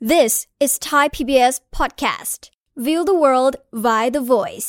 This is Thai PBS podcast. View the world via the voice.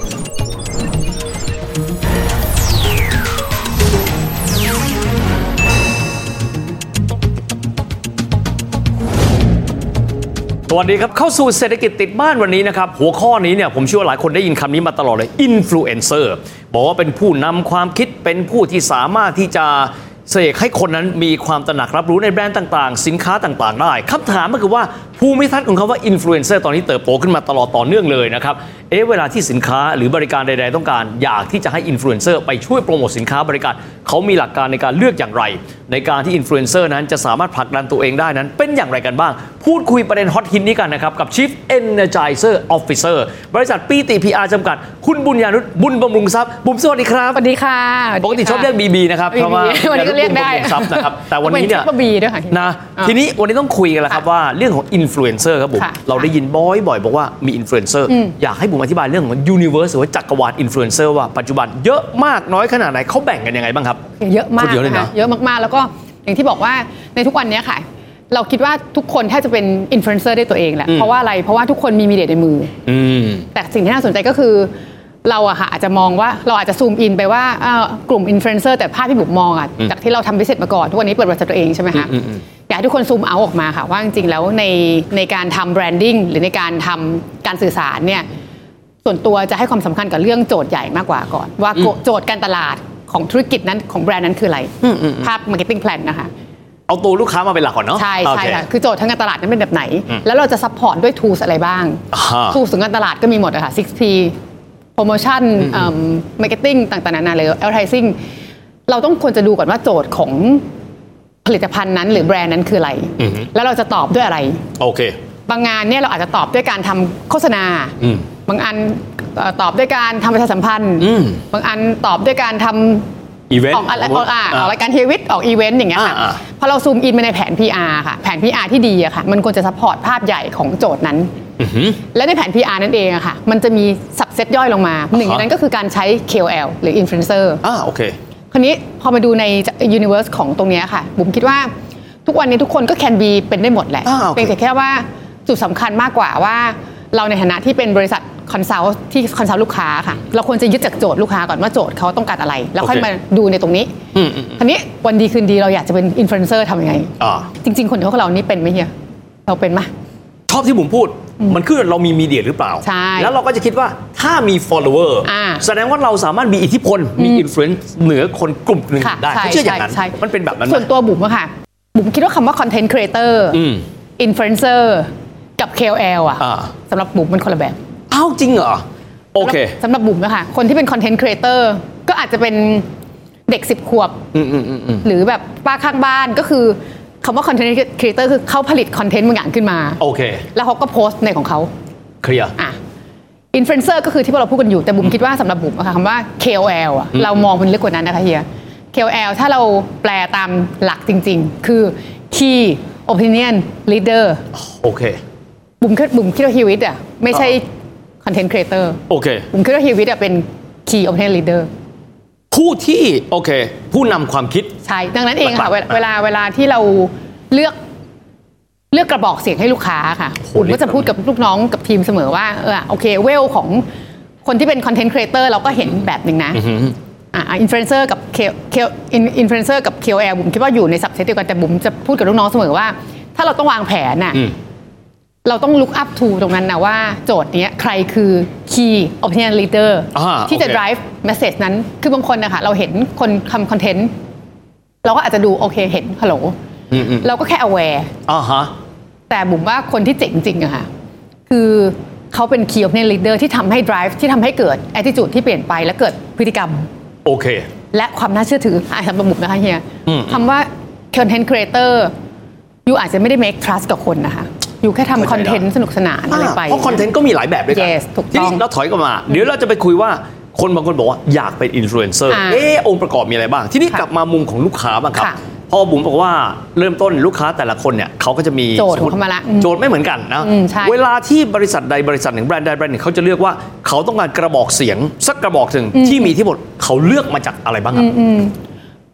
สวัสดีครับเข้าสู่เศรษฐกิจติดบ้านวันนี้นะครับหัวข้อนี้เนี่ยผมเชื่อว่าหลายคนได้ยินคำนี้มาตลอดเลยอินฟลูเอนเซอร์บอกว่าเป็นผู้นำความคิดเป็นผู้ที่สามารถที่จะเสกให้คนนั้นมีความตระหนักรับรู้ในแบรนด์ต่างๆสินค้าต่างๆได้คำถามก็คือว่าภูมิทัศน์ของคำว่าอินฟลูเอนเซอร์ตอนนี้เติบโตขึ้นมาตลอดต่อเนื่องเลยนะครับเวลาที่สินค้าหรือบริการใดๆต้องการอยากที่จะให้อินฟลูเอนเซอร์ไปช่วยโปรโมทสินค้าบริการเขามีหลักการในการเลือกอย่างไรในการที่อินฟลูเอนเซอร์นั้นจะสามารถผลักดันตัวเองได้นั้นเป็นอย่างไรกันบ้างพูดคุยประเด็นฮอตฮิตนี้กันนะครับกับ Chief Energizer Officer บริษัทปีติ PR จำกัดคุณบุญญานุชบุญบำรุงทรัพย์บุ๋มสวัสดีครับสวัสดีค่ะปกติชอบเรียกบีนะครับเพราะว่าวันนี้ก็เรียกได้นะครับแต่วันนี้เนี่ยบีด้วยค่ะนะทีนี้วันนี้ต้องคุยกันแล้วครับว่าเรื่องของอินฟลูเอนเซอร์ครับผมเราได้ยินบ่อยๆบอกว่ามีอินฟลูเอนเซอร์อยากให้ผมอธิบายเรื่องของยูนิเวอร์สหรือว่าจักรวาลอินฟลูเอนเซอร์ว่าปัจจุบันเยอะมากน้อยขนาดไหนเขาแบ่งกันยังไงบ้างครับเยอะมากนะคะเยอะมากๆแล้วก็อย่างที่บอกว่าในทุกวันนี้ค่ะเราคิดว่าทุกคนแทบจะเป็นอินฟลูเอนเซอร์ได้ตัวเองแหละเพราะว่าอะไรเพราะว่าทุกคนมีมีเดียในมือแต่สิ่งที่น่าสนใจก็คือเราอะค่ะอาจจะมองว่าเราอาจจะซูมอินไปว่ากลุ่มอินฟลูเอนเซอร์แต่ภาพที่บุ๋มมองอะจากที่เราทำบิสเนสมาก่อนทุกวันนี้เปิดบริษัทตัวเองใช่ไหมคะอยากให้ทุกคนซูมเอาออกมาค่ะว่าจริงๆแล้วในการทำแบรนดิ้งหรือในการทำการสื่อสารเนี่ยส่วนตัวจะให้ความสำคัญกับเรื่องโจทย์ใหญ่มากกว่าก่อนว่าโจทย์การตลาดของธุรกิจนั้นของแบรนด์นั้นคืออะไรภาพ marketing plan นะคะเอาตัวลูกค้ามาเป็นหลักก่อนเนาะใช่ใช่ค่ะคือโจทย์ทางการตลาดนั้นเป็นแบบไหนแล้วเราจะซัพพอร์ตด้วย tools อะไรบ้าง tools ของการตลาดก็มีหมดอะค่ะ 6P promotion marketing ต่างๆนานาเลย advertising เราต้องควรจะดูก่อนว่าโจทย์ของผลิตภัณฑ์นั้นหรือแบรนด์นั้นคืออะไรแล้วเราจะตอบด้วยอะไรโอเคบางงานเนี่ยเราอาจจะตอบด้วยการทำโฆษณาบางอันตอบด้วยการทำประชาสัมพันธ์บางอันตอบด้วยการทำอีเวนต์ออกรายการเทวิตออกอีเวนต์อย่างเงี้ยค่ะพอเราซูมอินไปในแผน PR ค่ะแผน PR ที่ดีอะค่ะมันควรจะซัพพอร์ตภาพใหญ่ของโจทย์นั้นและในแผน PR นั่นเองอะค่ะมันจะมีสับเซตย่อยลงมาหนึ่งในนั้นก็คือการใช้ KOL หรือ Influencer โอเคคราวนี้พอมาดูใน Universe ของตรงนี้ค่ะบุ๋มคิดว่าทุกวันนี้ทุกคนก็ can be เป็นได้หมดแหละเพียงแต่แค่ว่าจุดสำคัญมากกว่าว่าเราในฐานะที่เป็นบริษัทคอนซัลท์ที่คอนซัลท์ลูกค้าค่ะเราควรจะยึดจากโจทย์ลูกค้าก่อนว่าโจทย์เขาต้องการอะไรแล้วค่อยมาดูในตรงนี้คราวนี้วันดีคืนดีเราอยากจะเป็นอินฟลูเอนเซอร์ทำยังไงจริงๆคนของเรานี่เป็นไหมเฮียเราเป็นไหมชอบที่ผมพูดมันคือเรามีมีเดียหรือเปล่าใช่แล้วเราก็จะคิดว่าถ้ามี follower แสดงว่าเราสามารถมีอิทธิพลมี influence เหนือคนกลุ่มหนึ่งได้เขาเชื่ออย่างนั้นมันเป็นแบบนั้นส่วนตัวบุ๋มอะค่ะบุ๋มคิดว่าคำว่า content creator influencer กับ KOL สำหรับบุ๋มเป็นคนละแบบจริงเหรอโอเคสำหรับบุ๋มนะคะคนที่เป็น content creator ก็อาจจะเป็นเด็ก10 ขวบหรือแบบป้าข้างบ้านก็คือคำว่า content creator คือเขาผลิตคอนเทนต์บางอย่างขึ้นมาโอเคแล้วเขาก็โพสต์ในของเขาเคลียร์ influencer ก็คือที่เราพูดกันอยู่แต่บุ๋มคิดว่าสำหรับบุ๋มคำว่า KOL เรามองมันลึกกว่านั้นนะคะเฮีย KOL ถ้าเราแปลตามหลักจริงๆคือ key opinion leader โอเคบุ๋มคิดว่าฮีวิตไม่ใช่content creator โอเคผมคิดว่าฮีวิตเป็น key opinion leader ผู้ที่โอเคผู้นำความคิดใช่ดังนั้นเองค่ะเวลาที่เราเลือกกระบอกเสียงให้ลูกค้าค่ะผมก็จะพูดกับลูกน้องกับทีมเสมอว่าโอเคเวลของคนที่เป็น content creator เราก็เห็นแบบนึงนะinfluencer กับ influencer กับ KOL บุ๋มคิดว่าอยู่ในสับเซตเดียวกันแต่บุ๋มจะพูดกับลูกน้องเสมอว่าถ้าเราต้องวางแผนเราต้อง look up to ตรงนั้นนะว่าโจทย์นี้ใครคือ key opinion leader ที่จะ drive message นั้นคือบางคนนะคะเราเห็นคนทำคอนเทนต์เราก็อาจจะดูโอเคเห็นฮัลโหลเราก็แค่ aware แต่บุ๋มว่าคนที่เจ๋งจริงอะค่ะคือเขาเป็น key opinion leader ที่ทำให้ drive ที่ทำให้เกิด attitude ที่เปลี่ยนไปและเกิดพฤติกรรมโอเคและความน่าเชื่อถือสำหรับบุ๋มนะคะเฮียคำว่า content creator อยู่อาจจะไม่ได้ make trust กับคนนะคะอยู่แค่ทำคอนเทนต์สนุกสนานอะไรไปเพราะคอนเทนต์ก็มีหลายแบบด้วยกันทีนี้เราถอยกลับมาเดี๋ยวเราจะไปคุยว่าคนบางคนบอกว่าอยากเป็นอินฟลูเอนเซอร์องค์ประกอบมีอะไรบ้างทีนี้กลับมามุมของลูกค้าบ้างครับพอบุ๋มบอกว่าเริ่มต้นลูกค้าแต่ละคนเนี่ยเขาก็จะมีโจทย์ของเขามาละโจทย์ไม่เหมือนกันนะเวลาที่บริษัทใดบริษัทหนึ่งแบรนด์ใดแบรนด์หนึ่งเขาจะเลือกว่าเขาต้องการกระบอกเสียงสักกระบอกหนึ่งที่มีที่หมดเขาเลือกมาจากอะไรบ้างครับ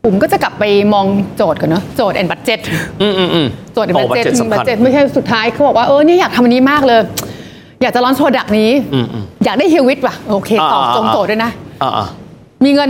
ผมก็จะกลับไปมองโจทย์กันเนาะโจทย์ and budget โจทย์ and budget ไม่ใช่สุดท้ายเขาบอกว่าเนี่ยอยากทำอันนี้มากเลยอยากจะลอนโปรดักต์นี้อยากได้เฮลวิทว่ะโอเคตอบตรงโจทย์ด้วยนะมีเงิน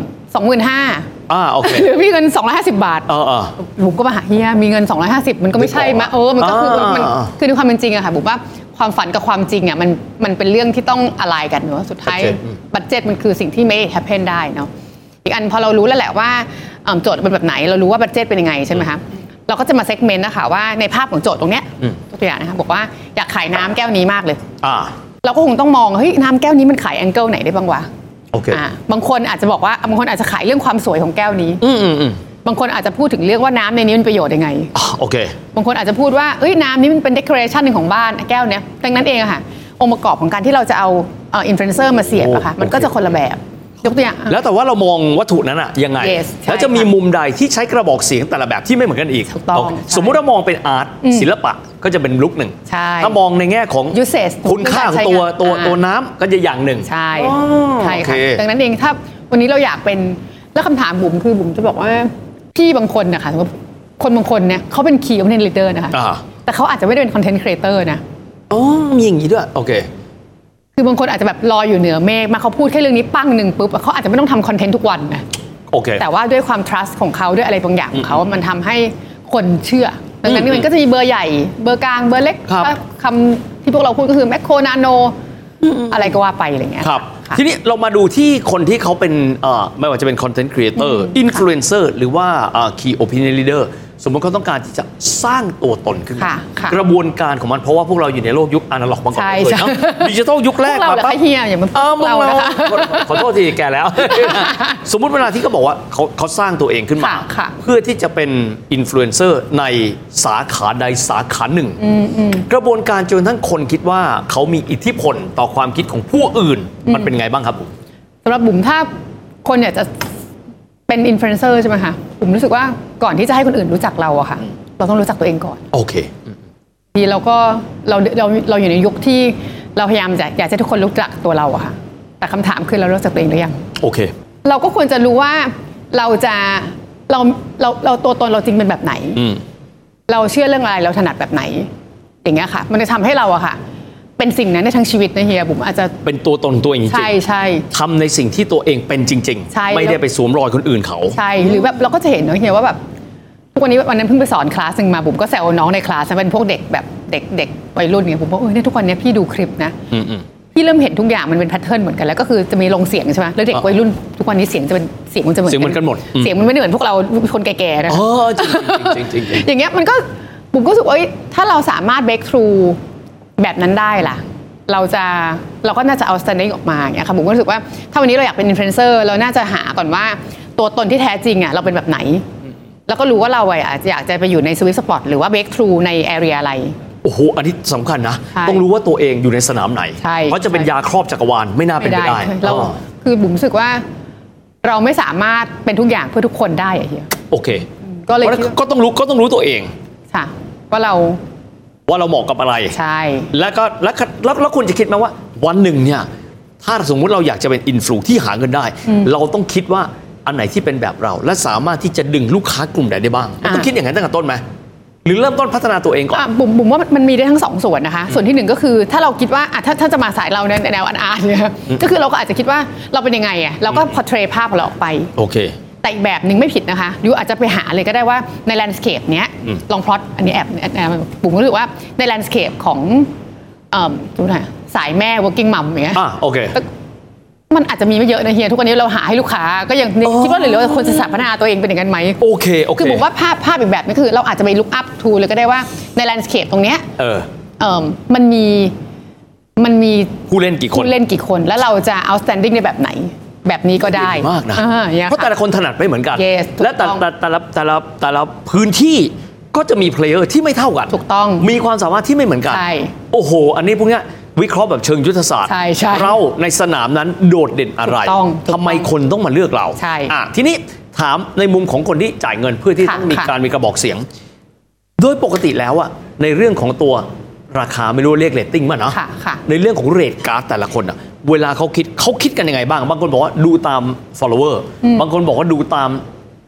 25,000 โอเคหรือมีเงิน250 บาทผมก็มาหาเฮียมีเงิน250มันก็ไม่ใช่มะมันก็คือมันคือในความเป็นจริงอะค่ะผมว่าความฝันกับความจริงอะมันเป็นเรื่องที่ต้องอะไรกันเนาะสุดท้ายบัดเจ็ตมันคือสิ่งที่ไม่แฮปเพนได้เนาะอีกอันพอเรารู้แล้วแหละว่าโจทย์เป็นแบบไหนเรารู้ว่าบัดเจ็ตเป็นยังไงใช่ไหมคะเราก็จะมาเซกเมนต์นะคะว่าในภาพของโจทย์ตรงเนี้ยตัวอย่างนะคะบอกว่าอยากขายน้ำแก้วนี้มากเลยเราก็คงต้องมองเฮ้ยน้ำแก้วนี้มันขายแองเกิลไหนได้บ้างวะโอเคบางคนอาจจะบอกว่าบางคนอาจจะขายเรื่องความสวยของแก้วนี้บางคนอาจจะพูดถึงเรื่องว่าน้ำในนี้มันประโยชน์ยังไงโอเคบางคนอาจจะพูดว่าน้ำนี้มันเป็นเดคอเรชันหนึ่งของบ้านแก้วเนี้ยดังนั้นเองอะค่ะองค์ประกอบของการที่เราจะเอาอินฟลูเอนเซอร์มาเสียบอะค่ะมันก็จะคนละแบบยกตัวอย่างแล้วแต่ว่าเรามองวัตถุนั้นอะยังไงแล้วจะมีมุมใดที่ใช้กระบอกเสียงแต่ละแบบที่ไม่เหมือนกันอีกสมมุติว่ามองเป็นอาร์ตศิลปะก็จะเป็นลุคหนึ่งถ้ามองในแง่ของคุณค่าของตัวน้ำก็จะอย่างหนึ่งใช่ค่ะดังนั้นเองถ้าวันนี้เราอยากเป็นแล้วคำถามบุ๋มคือบุ๋มจะบอกว่าพี่บางคนนะคะคนบางคนเนี่ยเขาเป็นคีย์คอนเทนต์ลีดเดอร์นะคะแต่เขาอาจจะไม่ได้เป็นคอนเทนต์ครีเอเตอร์นะมีอย่างนี้ด้วยโอเคคือบางคนอาจจะแบบลอยอยู่เหนือเมฆมาเขาพูดแค่เรื่องนี้ปั้งหนึ่งปุ๊บเขาอาจจะไม่ต้องทำคอนเทนต์ทุกวันนะโอเคแต่ว่าด้วยความ trust ของเขาด้วยอะไรบางอย่างของเขามันทำให้คนเชื่อดังนั้นมันก็จะมีเบอร์ใหญ่เบอร์กลางเบอร์เล็กคำที่พวกเราพูดก็คือแมคโครนาโนอะไรก็ว่าไปอะไรเงี้ยครับทีนี้เรามาดูที่คนที่เขาเป็นไม่ว่าจะเป็นคอนเทนต์ครีเอเตอร์อินฟลูเอนเซอร์หรือว่าคีย์โอปิเนียนลีดเดอร์สมมติเขาต้องการที่จะสร้างตัวตนขึ้นมากระบวนการของมันเพราะว่าพวกเราอยู่ในโลกยุคอนาล็อกมาก่อนเลยนะดิจิทัลยุคแรกมาปั๊บเฮียอย่างเรานะคะขอโทษทีแกแล้วสมมุติเวลาที่เขาบอกว่าเขาสร้างตัวเองขึ้นมาเพื่อที่จะเป็นอินฟลูเอนเซอร์ในสาขาใดสาขาหนึ่งกระบวนการจนทั้งคนคิดว่าเขามีอิทธิพลต่อความคิดของผู้อื่นมันเป็นไงบ้างครับสำหรับบุ๋มถ้าคนอยากจะเป็นอินฟลูเอนเซอร์ใช่ไหมคะผมรู้สึกว่าก่อนที่จะให้คนอื่นรู้จักเราอะค่ะเราต้องรู้จักตัวเองก่อนโอเคทีเราอยู่ในยุคที่เราพยายามอยากให้ทุกคนรู้จักตัวเราอะค่ะแต่คำถามคือเรารู้จักตัวเองหรือยังโอเคเราก็ควรจะรู้ว่าเราตัวตนเราจริงเป็นแบบไหนเราเชื่อเรื่องอะไรเราถนัดแบบไหนอย่างเงี้ยค่ะมันจะทำให้เราอะค่ะเป็นสิ่งนั้นในทั้งชีวิตนะเฮียผมอาจจะเป็นตัวตนตัวเองจริงใช่ทำในสิ่งที่ตัวเองเป็นจริงๆไม่ได้ไปสวมรอยคนอื่นเขาใช่หรือแบบเราก็จะเห็นนะเฮียว่าแบบทุกวันนี้วันนั้นเพิ่งไปสอนคลาสนึงมาผมก็แซวน้องในคลาสเป็นพวกเด็กแบบเด็กวัยรุ่นเนี่ยผมบอกเนี่ยทุกวันนี้พี่ดูคลิปนะพี่เริ่มเห็นทุกอย่างมันเป็นแพทเทิร์นเหมือนกันแล้วก็คือจะมีลงเสียงใช่ไหมแล้วเด็กวัยรุ่นทุกวันนี้เสียงจะเป็นเสียงมันจะเหมือนกันหมดเสียงมันไม่เหมือนพวกเราคนแก่ๆนะจริงอย่างเงี้ยมันก็ผมก็รู้สึกว่าถ้าเราสามารถ break through แบบนั้นได้ล่ะเราก็น่าจะเอา standing ออกมาอย่างเงี้ยค่ะผมก็รู้สึกว่าถ้าวันนี้เราอยากเป็นอินฟลูเอนเซอร์เราน่าจะหาก่อนว่าตัวตนที่แท้จริงอ่ะเราเป็นแบบไหนแล้วก็รู้ว่าเราอยากจะไปอยู่ในสวิตสปอตหรือว่า break through ใน area อะไรโอ้โหอันนี้สำคัญนะต้องรู้ว่าตัวเองอยู่ในสนามไหนเพราะจะเป็นยาครอบจักรวาลไม่น่าเป็นไปได้เราคือบุ๋มรู้สึกว่าเราไม่สามารถเป็นทุกอย่างเพื่อทุกคนได้อะเฮียโอเคก็ต้องรู้ตัวเองค่ะว่าเราเหมาะกับอะไรใช่แล้วคุณจะคิดไหมว่าวันหนึ่งเนี่ยถ้าสมมุติเราอยากจะเป็นอินฟลูที่หาเงินได้เราต้องคิดว่าอันไหนที่เป็นแบบเราและสามารถที่จะดึงลูกค้ากลุ่มไหนได้บ้างต้องคิดอย่างนั้นตั้งแต่ต้นไหมหรือเริ่มต้นพัฒนาตัวเองก่อนบุ๋มว่ามันมีได้ทั้ง2ส่วนนะคะส่วนที่1ก็คือถ้าเราคิดว่าถ้าจะมาสายเราในแนวอาร์ตเนี่ยก็คือเราก็อาจจะคิดว่าเราเป็นยังไงอ่ะเราก็พอร์เทรตภาพเราออกไปโอเคแต่อีกแบบหนึ่งไม่ผิดนะคะยูอาจจะไปหาเลยก็ได้ว่าในแลนด์สเคปเนี้ยลองพลอตอันนี้แอบผมรู้สึกว่าในแลนด์สเคปของดูหน่อยสายแม่ working mom อย่างเงี้ยโอเคมันอาจจะมีไม่เยอะนะเฮียทุกวันนี้เราหาให้ลูกค้าก็ยังคิดว่าหรือว่าคนจะพัฒนาตัวเองเป็นอย่างนั้นไหมโอเคคือผมว่าภาพอีกแบบนี่คือเราอาจจะไปลุกอัพทูเลยก็ได้ว่าในแลนด์สเคปตรงเนี้ยมันมีผู้เล่นกี่คนแล้วเราจะ outstanding ในแบบไหนแบบนี้ก็ได้มากนะเพราะแต่ละคนถนัดไม่เหมือนกันและแต่ละพื้นที่ก็จะมีเพลเยอร์ที่ไม่เท่ากันถูกต้องมีความสามารถที่ไม่เหมือนกันโอ้โหอันนี้พวกนี้วิเคราะห์แบบเชิงยุทธศาสตร์เราในสนามนั้นโดดเด่นอะไรทำไมคนต้องมาเลือกเราทีนี้ถามในมุมของคนที่จ่ายเงินเพื่อที่ต้องมีการมีกระบอกเสียงโดยปกติแล้วอะในเรื่องของตัวราคาไม่รู้เรียกเรตติ้งมั้ยเนาะในเรื่องของเรทการ์ดแต่ละคนอะเวลาเขาคิดกันยังไงบ้างบางคนบอกว่าดูตาม follower บางคนบอกว่าดูตาม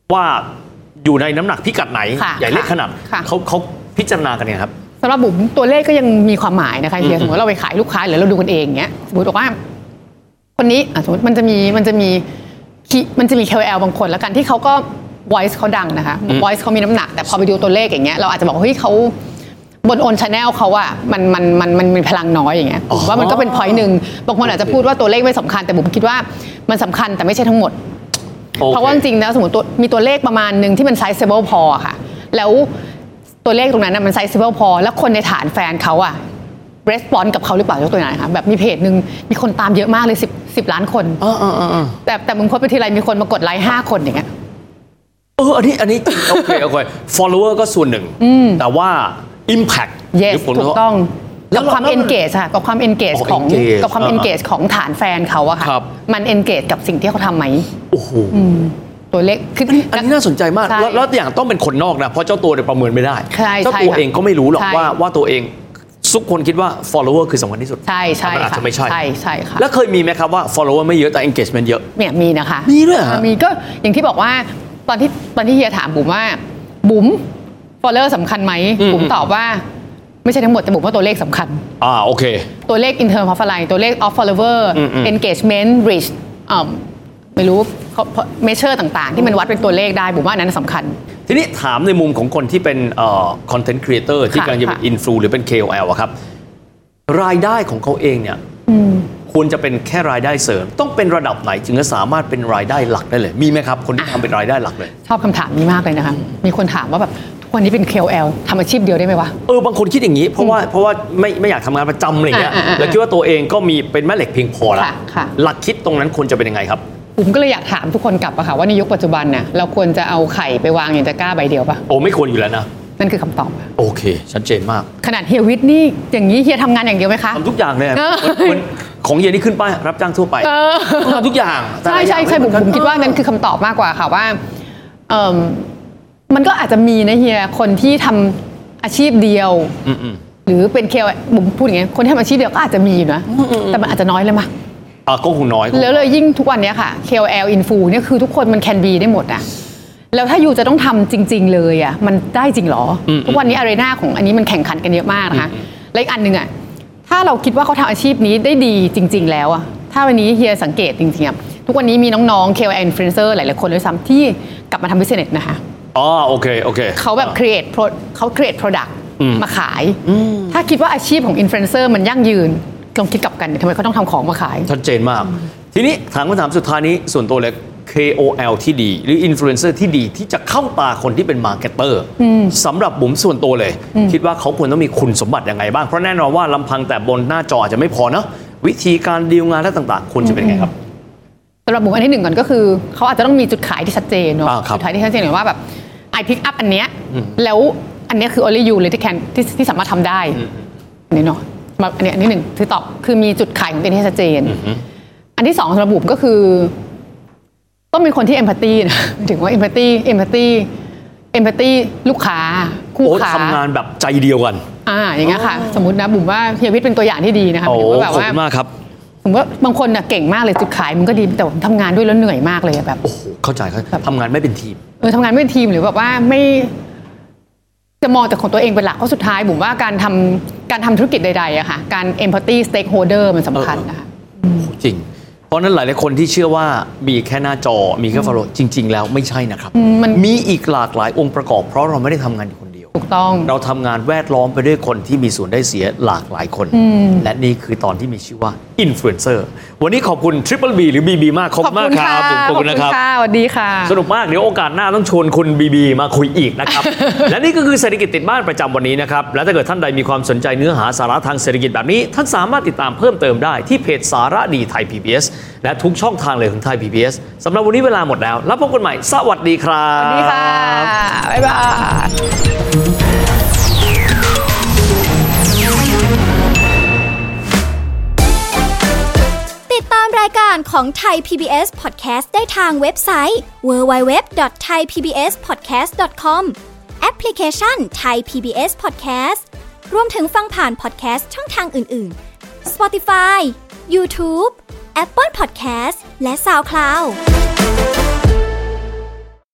ว่าอยู่ในน้ำหนักพิกัดไหนใหญ่เล็กขนาดเขาพิจารณากันเนี่ยครับสำหรับบุ๋มตัวเลขก็ยังมีความหมายนะคะเฮียสมมติเราไปขายลูกค้าหรือเราดูกันเองเงี้ยสมมติบอกว่าคนนี้สมมติมันจะมี KOL บางคนแล้วกันที่เขาก็ voice เขาดังนะคะ voice เขามีน้ำหนักแต่พอไปดูตัวเลขอย่างเงี้ยเราอาจจะบอกเฮ้ยเขาบน on channel เขาอะมันมีพลังน้อยอย่างเงี้ยผมว่ามันก็เป็น point นึงบางคนอาจจะพูดว่าตัวเลขไม่สำคัญแต่ผมคิดว่ามันสำคัญแต่ไม่ใช่ทั้งหมดเพราะว่าจริงๆแล้วสมมติมีตัวเลขประมาณนึงที่มัน sizable พอค่ะแล้วตัวเลขตรงนั้นนะมัน sizable พอแล้วคนในฐานแฟนเขาอะresponse กับเขาหรือเปล่ายกตัวอย่างนะคะแบบมีเพจนึงมีคนตามเยอะมากเลย10 ล้านคนแต่มึงโพสไปทีไรมีคนมากดไลค์5 คนอย่างเงี้ยอันนี้โอเคfollower ก็ส่วนหนึ่งแต่ว่า impact ถูกต้องกับความ engage ค่ะกับความ engage ของฐานแฟนเขาอะค่ะมัน engage กับสิ่งที่เขาทำไหมโอ้โหตัวเลขคืออันนี้น่าสนใจมากแล้วอย่างต้องเป็นคนนอกนะเพราะเจ้าตัวเนี่ยประเมินไม่ได้เจ้าตัวเองก็ไม่รู้หรอกว่าตัวเองทุกคนคิดว่า follower คือสำคัญที่สุดใช่มันอาจจะไม่ใช่ใช่ค่ะแล้วเคยมีไหมครับว่า follower ไม่เยอะแต่ engagement เยอะเนี่ยมีนะคะมีด้วยมีก็อย่างที่บอกว่าตอนที่เฮียถามบุ๋มว่าบุ๋ม follower สำคัญไหมบุ๋มตอบว่าไม่ใช่ทั้งหมดแต่บุ๋มว่าตัวเลขสำคัญโอเคตัวเลข in term of อะไรตัวเลข of follower engagement reach ไม่รู้measure ต่างๆที่มันวัดเป็นตัวเลขได้บุ๋มว่านั้นสำคัญทีนี้ถามในมุมของคนที่เป็น content creator ที่กำลังจะเป็น influ หรือเป็น KOL อะครับรายได้ของเขาเองเนี่ยควรจะเป็นแค่รายได้เสริมต้องเป็นระดับไหนจึงจะสามารถเป็นรายได้หลักได้เลยมีไหมครับคนที่ทำเป็นรายได้หลักเลยชอบคำถามนี้มากเลยนะคะมีคนถามว่าแบบทุกวันนี้เป็น KOL ทำอาชีพเดียวได้ไหมวะบางคนคิดอย่างนี้เพราะว่าไม่อยากทำงานประจำอะไรเงี้ยแล้วคิดว่าตัวเองก็มีเป็นแม่เหล็กเพียงพอแล้วหลักคิดตรงนั้นควรจะเป็นยังไงครับผมก็เลยอยากถามทุกคนกลับอะค่ะว่าในยุคปัจจุบันเนี่ยเราควรจะเอาไข่ไปวางในตะกร้าใบเดียวปะไม่ควรอยู่แล้วนะนั่นคือคำตอบโอเคชัดเจนมากขนาดเฮียวิทย์นี่อย่างนี้เฮียทำงานอย่างเดียวไหมคะทำทุกอย่างเลยของเฮียนี่ขึ้นป้ายรับจ้างทั่วไปทำทุกอย่างใช่ผมคิดว่านั่นคือคำตอบมากกว่าค่ะว่ามันก็อาจจะมีนะเฮียคนที่ทำอาชีพเดียวหรือเป็นผมพูดอย่างนี้คนที่ทำอาชีพเดียวก็อาจจะมีอยู่นะแต่มันอาจจะน้อยเลยมั้ยก็คงน้อยแล้วเลยยิ่งทุกวันนี้ค่ะ KOL Influ เนี่ยคือทุกคนมัน can be ได้หมดอะแล้วถ้าอยู่จะต้องทำจริงๆเลยอะมันได้จริงหรอทุกวันนี้อารีนาของอันนี้มันแข่งขันกันเยอะมากนะคะและอีกอันนึงอะถ้าเราคิดว่าเขาทำอาชีพนี้ได้ดีจริงๆแล้วอะถ้าวันนี้เฮียสังเกตจริงๆอะทุกวันนี้มีน้องๆ KOL Influencer หลายๆคนด้วยซ้ำที่กลับมาทำ business นะคะโอเคเขาแบบ create product มาขายถ้าคิดว่าอาชีพของ Influencer มันยั่งยืนลองคิดกลับกันทำไมเขาต้องทำของมาขายชัดเจนมากทีนี้ถามคำถามสุดท้ายนี้ส่วนตัวเลย KOL ที่ดีหรือ Influencer ที่ดีที่จะเข้าตาคนที่เป็นมาร์เก็ตเตอร์สำหรับบุ๋มส่วนตัวเลยคิดว่าเขาควรต้องมีคุณสมบัติยังไงบ้างเพราะแน่นอนว่าลำพังแต่บนหน้าจออาจจะไม่พอเนาะวิธีการดีลงานและต่างๆควรจะเป็นไงครับสำหรับบุ๋มอันที่หนึ่งก่อนก็คือเขาอาจจะต้องมีจุดขายที่ชัดเจนเนาะจุดขายที่ชัดเจนหน่อยว่าแบบ I pick up อันเนี้ยแล้วอันเนี้ยคือ only you เลยที่สามารถทำได้นี่เนาะอันนี้หนึ่งคือตอบคือมีจุดขายของตัวเองที่ชัดเจนอันที่สองสำหรับบุ๋มก็คือต้องเป็นคนที่เอมพัตตี้นะถึงว่าเอมพัตตี้ลูกค้าคู่ค้าทำงานแบบใจเดียวกันอย่างเงี้ยค่ะสมมตินะบุ๋มว่าเฮียวิทย์เป็นตัวอย่างที่ดีนะคะถือว่าแบบว่ามากครับผมว่าบางคนน่ะเก่งมากเลยจุดขายมันก็ดีแต่ทำงานด้วยแล้วเหนื่อยมากเลยแบบเข้าใจครับทำงานไม่เป็นทีมทำงานไม่เป็นทีมหรือแบบว่าไม่จะมองแต่ของตัวเองเป็นหลักเพราะสุดท้ายผมว่าการทำธุรกิจใดๆอะค่ะการ empathy stakeholder มันสำคัญนะคะจริงเพราะนั้นหลายๆคนที่เชื่อว่ามีแค่หน้าจอมีแค่ follow จริงๆแล้วไม่ใช่นะครับมีอีกหลากหลายองค์ประกอบเพราะเราไม่ได้ทำงานอยู่คนเดียวถูกต้องเราทำงานแวดล้อมไปด้วยคนที่มีส่วนได้เสียหลากหลายคนและนี่คือตอนที่มีชื่อว่า Influencer วันนี้ขอบคุณ Triple B หรือ BB มากขอบคุณมากครับขอบคุณนะครับสวัสดีค่ะสนุกมากเดี๋ยวโอกาสหน้าต้องชวนคุณ BB มาคุยอีกนะครับ และนี่ก็คือเศรษฐกิจติดบ้านประจำวันนี้นะครับและถ้าเกิดท่านใดมีความสนใจเนื้อหาสาระทางเศรษฐกิจแบบนี้ท่านสามารถติดตามเพิ่มเติมได้ที่เพจสาระดีไทย PBS และทุกช่องทางเลยของไทย PBS สำหรับวันนี้เวลาหมดแล้วแล้วพบกันใหม่สวัสดีครับสวัสดีค่ะบ๊ายบายติดตามรายการของไทย PBS Podcast ได้ทางเว็บไซต์ www.thaipbspodcast.com แอปพลิเคชัน Thai PBS Podcast รวมถึงฟังผ่าน podcast ช่องทางอื่นๆ Spotify YouTube Apple Podcast และ SoundCloud